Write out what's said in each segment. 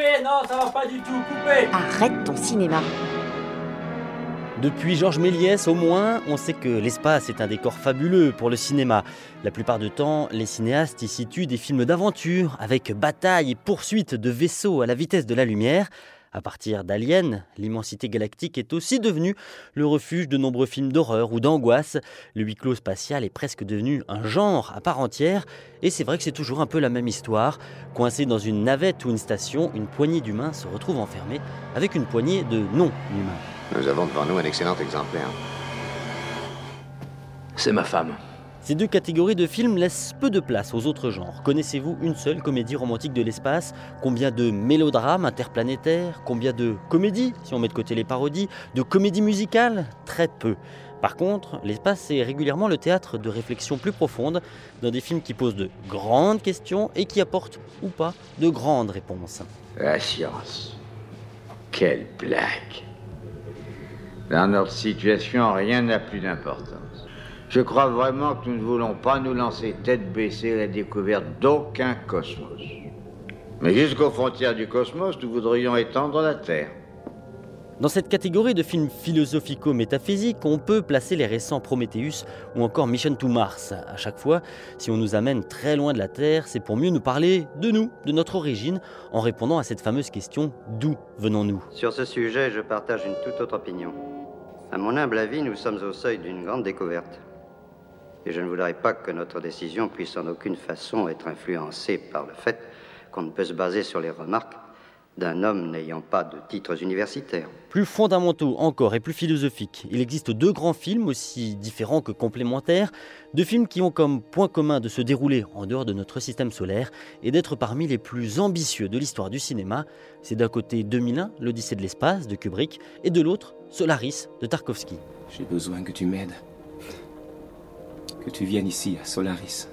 Coupez, non, ça va pas du tout, coupez. Arrête ton cinéma. Depuis Georges Méliès, au moins, on sait que l'espace est un décor fabuleux pour le cinéma. La plupart du temps, les cinéastes y situent des films d'aventure, avec bataille et poursuite de vaisseaux à la vitesse de la lumière. À partir d'Alien, l'immensité galactique est aussi devenue le refuge de nombreux films d'horreur ou d'angoisse. Le huis clos spatial est presque devenu un genre à part entière. Et c'est vrai que c'est toujours un peu la même histoire. Coincé dans une navette ou une station, une poignée d'humains se retrouve enfermée avec une poignée de non-humains. Nous avons devant nous un excellent exemplaire. C'est ma femme. Ces deux catégories de films laissent peu de place aux autres genres. Connaissez-vous une seule comédie romantique de l'espace ? Combien de mélodrames interplanétaires ? Combien de comédies, si on met de côté les parodies ? De comédies musicales ? Très peu. Par contre, l'espace est régulièrement le théâtre de réflexions plus profondes, dans des films qui posent de grandes questions et qui apportent, ou pas, de grandes réponses. La science. Quelle blague. Dans notre situation, rien n'a plus d'importance. Je crois vraiment que nous ne voulons pas nous lancer tête baissée à la découverte d'aucun cosmos. Mais jusqu'aux frontières du cosmos, nous voudrions étendre la Terre. Dans cette catégorie de films philosophico-métaphysiques, on peut placer les récents Prometheus ou encore Mission to Mars. À chaque fois, si on nous amène très loin de la Terre, c'est pour mieux nous parler de nous, de notre origine, en répondant à cette fameuse question « D'où venons-nous » ? Sur ce sujet, je partage une toute autre opinion. À mon humble avis, nous sommes au seuil d'une grande découverte. Et je ne voudrais pas que notre décision puisse en aucune façon être influencée par le fait qu'on ne peut se baser sur les remarques d'un homme n'ayant pas de titres universitaires. Plus fondamentaux encore et plus philosophiques, il existe deux grands films aussi différents que complémentaires, deux films qui ont comme point commun de se dérouler en dehors de notre système solaire et d'être parmi les plus ambitieux de l'histoire du cinéma. C'est d'un côté 2001, l'Odyssée de l'espace de Kubrick, et de l'autre Solaris de Tarkovsky. J'ai besoin que tu m'aides. Que tu viennes ici, à Solaris.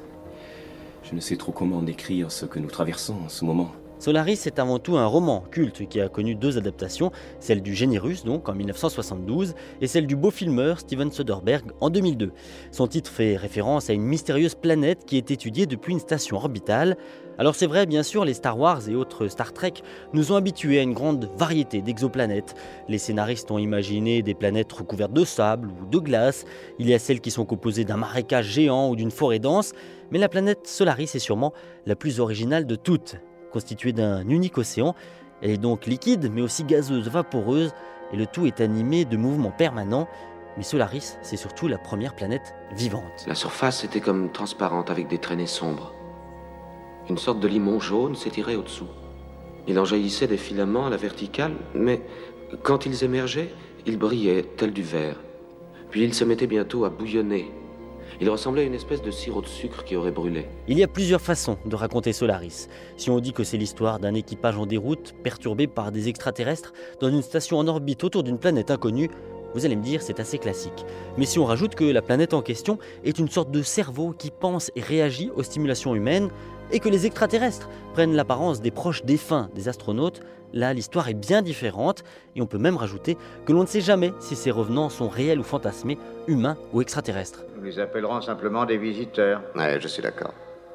Je ne sais trop comment décrire ce que nous traversons en ce moment. Solaris est avant tout un roman culte qui a connu deux adaptations, celle du génie russe donc en 1972 et celle du beau filmeur Steven Soderbergh en 2002. Son titre fait référence à une mystérieuse planète qui est étudiée depuis une station orbitale. Alors c'est vrai, bien sûr, les Star Wars et autres Star Trek nous ont habitués à une grande variété d'exoplanètes. Les scénaristes ont imaginé des planètes recouvertes de sable ou de glace. Il y a celles qui sont composées d'un marécage géant ou d'une forêt dense, mais la planète Solaris est sûrement la plus originale de toutes. Constituée d'un unique océan, elle est donc liquide mais aussi gazeuse, vaporeuse, et le tout est animé de mouvements permanents. Mais Solaris, c'est surtout la première planète vivante. La surface était comme transparente avec des traînées sombres. Une sorte de limon jaune s'étirait au-dessous. Il en jaillissait des filaments à la verticale, mais quand ils émergeaient, ils brillaient tel du verre. Puis ils se mettaient bientôt à bouillonner. Il ressemblait à une espèce de sirop de sucre qui aurait brûlé. Il y a plusieurs façons de raconter Solaris. Si on dit que c'est l'histoire d'un équipage en déroute, perturbé par des extraterrestres, dans une station en orbite autour d'une planète inconnue, vous allez me dire c'est assez classique. Mais si on rajoute que la planète en question est une sorte de cerveau qui pense et réagit aux stimulations humaines, et que les extraterrestres prennent l'apparence des proches défunts des astronautes, là l'histoire est bien différente, et on peut même rajouter que l'on ne sait jamais si ces revenants sont réels ou fantasmés, humains ou extraterrestres. Nous les appellerons simplement des visiteurs. Ouais, je suis d'accord.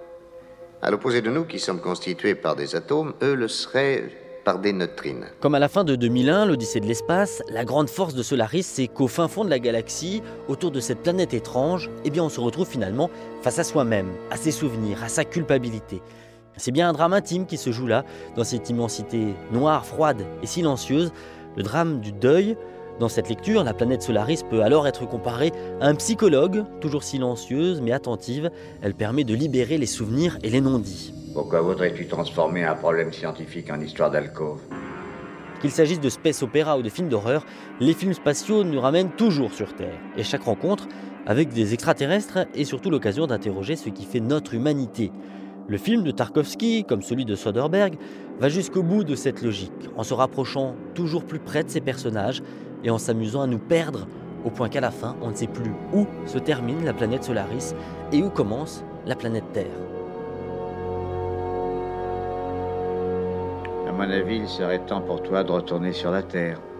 À l'opposé de nous, qui sommes constitués par des atomes, eux le seraient par des neutrines. Comme à la fin de 2001, l'Odyssée de l'espace, la grande force de Solaris, c'est qu'au fin fond de la galaxie, autour de cette planète étrange, eh bien on se retrouve finalement face à soi-même, à ses souvenirs, à sa culpabilité. C'est bien un drame intime qui se joue là, dans cette immensité noire, froide et silencieuse, le drame du deuil. Dans cette lecture, la planète Solaris peut alors être comparée à un psychologue, toujours silencieuse mais attentive. Elle permet de libérer les souvenirs et les non-dits. Pourquoi voudrais-tu transformer un problème scientifique en histoire d'alcôve ? Qu'il s'agisse de space opéra ou de films d'horreur, les films spatiaux nous ramènent toujours sur Terre. Et chaque rencontre avec des extraterrestres est surtout l'occasion d'interroger ce qui fait notre humanité. Le film de Tarkovsky, comme celui de Soderbergh, va jusqu'au bout de cette logique, en se rapprochant toujours plus près de ces personnages et en s'amusant à nous perdre, au point qu'à la fin, on ne sait plus où se termine la planète Solaris et où commence la planète Terre. À mon avis, il serait temps pour toi de retourner sur la Terre.